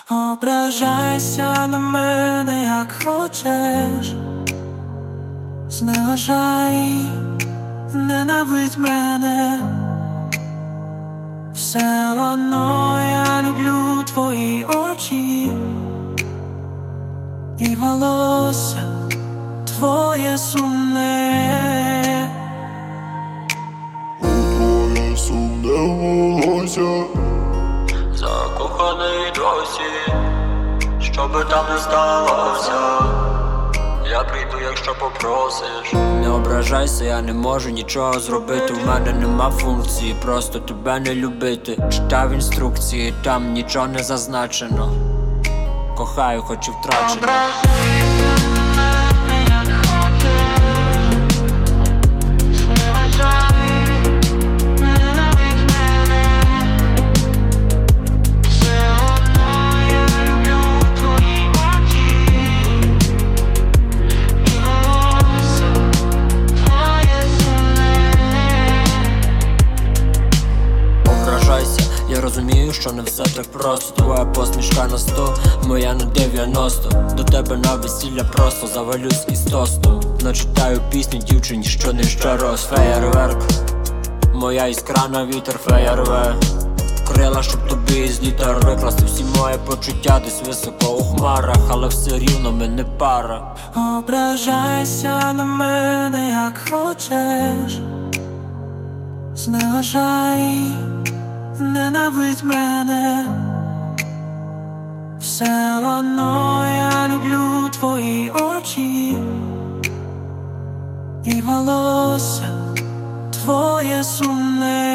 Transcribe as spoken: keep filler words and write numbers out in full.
Ображайся на мене, як хочеш, зневажай, ненавидь мене. Все одно я люблю твої очі і волосся твоє сумне. Твоє сумне волосся, Закоханий досі, що би там не сталося, я прийду, якщо попросиш. Не ображайся, я не можу нічого зробити. У мене нема функції, просто тебе не любити. Читав інструкції, там нічого не зазначено. Кохаю, хоч і втрачено. Я розумію, що не все так просто. Твоя посмішка на сто, моя на дев'яносто. До тебе на весілля просто завалюсь із тостом. Начитаю пісню дівчині, що не щорос. Феєрверк, моя іскра на вітер, феєрве. Крила, щоб тобі із літер викласти всі мої почуття десь високо у хмарах, але все рівно ми не пара. Ображайся на мене, як хочеш, зневажай, ненавидь мене. Все одно я люблю твої очі і волосся твоє сумне.